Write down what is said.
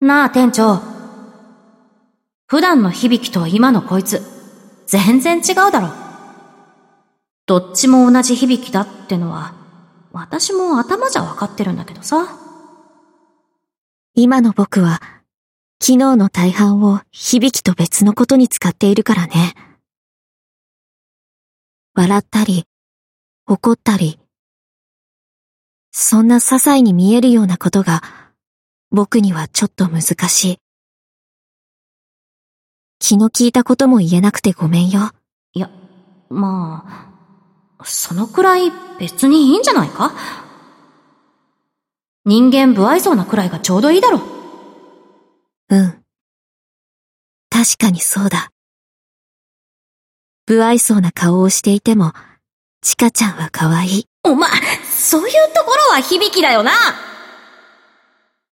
なあ店長。普段の響と今のこいつ、全然違うだろ。どっちも同じ響だってのは、私も頭じゃわかってるんだけどさ。 今の僕は、昨日の大半を響と別のことに使っているからね。笑ったり、怒ったり、そんな些細に見えるようなことが、僕にはちょっと難しい。気の利いたことも言えなくてごめんよ。 いや、まあ、そのくらい別にいいんじゃないか？人間不愛想なくらいがちょうどいいだろ。 うん。確かにそうだ。不愛想な顔をしていても、ちかちゃんは可愛い。 お前、そういうところは響だよな。